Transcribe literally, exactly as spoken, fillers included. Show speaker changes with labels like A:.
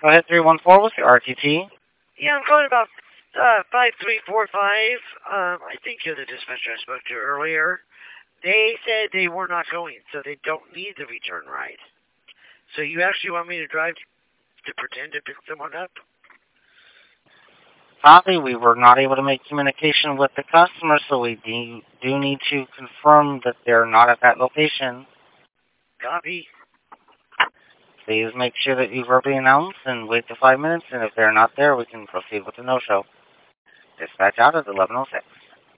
A: Go ahead, three one four with your R T T.
B: Yeah, I'm calling about uh, five three four five. Um, I think you're the dispatcher I spoke to earlier. They said they were not going, so they don't need the return ride. So you actually want me to drive to pretend to pick someone up?
A: Sadly, we were not able to make communication with the customer, so we do, do need to confirm that they're not at that location.
B: Copy.
A: Please make sure that you verbally announce and wait for five minutes, and if they're not there, we can proceed with the no-show. Dispatch out at eleven oh six.